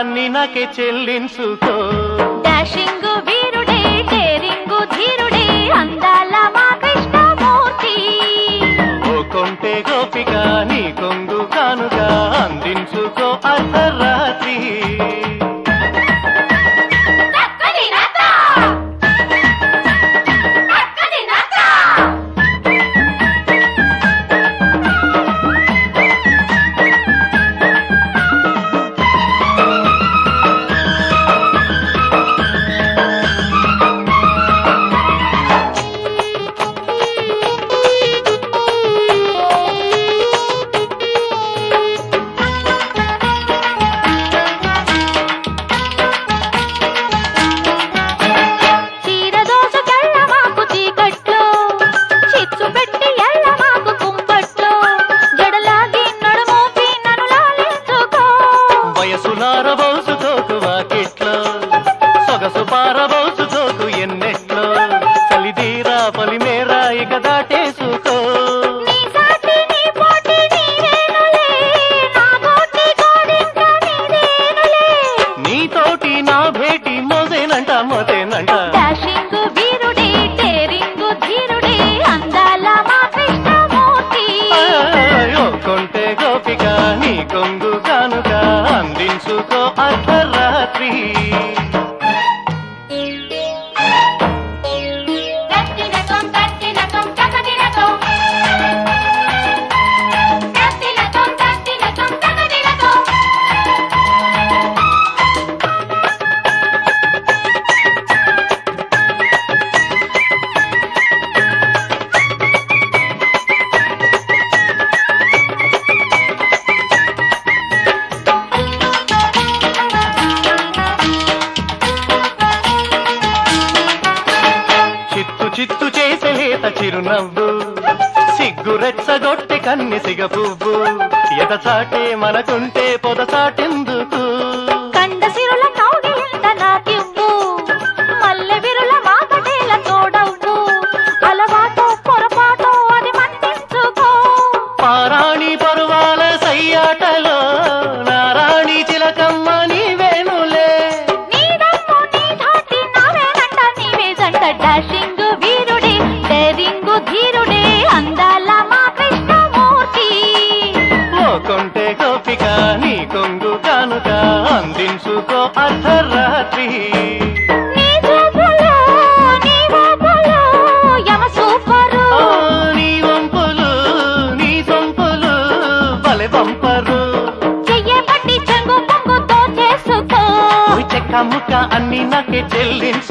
అన్ని నాకే చెల్లించుకో డాషింగ్ వీరుడే డేరింగు ధీరుడే అందాల మా కృష్ణమూర్తి ఓ కొంటే గోపిక నీ కొంగు కానుగా అందించుకో అర్ధరాత్రి పారబోసుకోకు వాకిట్లో సొగసు పారబోసుకోకు ఎన్నెట్లో చలిదీరా పొలిమేరా ఇక దాటేసుకో నీతోటి నా భేటీ మోసేనంట మోసేనంట డాషింగ్ వీరుడే డేరింగు ధీరుడే అందాల మా కృష్ణమూర్తి కొంటే గోపిక నీ కొంగు కానుక అందించుకో అర్ధరాత్రి చిత్తు చేసే లేత చిరునవ్వు సిగ్గు రెచ్చగొట్టె కన్నె సిగ పువ్వు ఎదచాటే మనకుంటే పొదచాటెందుకు కండ సిరుల కౌగిలింత నాకివ్వు మల్లె విరుల మాకటేల తోడవ్వు అలవాటో పొరపాటో అది మన్నించుకో పారాణి పరువాల సయ్యాటలో నారాణి చిలకమ్మ నీవేనులే నీ దమ్ము నీ ధాటి నావేనంట నీవే జంట డాషింగ్ వీరుడే డేరింగు ధీరుడే అందాల మా కృష్ణమూర్తి ఓ కొంటే గోపిక నీ కొంగు కానుక అందించుకో అర్ధరాత్రి నీ చూపులో నీ ఊపులో యమ సూపరు నీ వంపులు నీ సొంపులు బలె పంపరు చెయ్యే పట్టి చెంగు పొంగుతో చేసుకో చెక్క ముక్క అన్ని నాకే చెల్లించు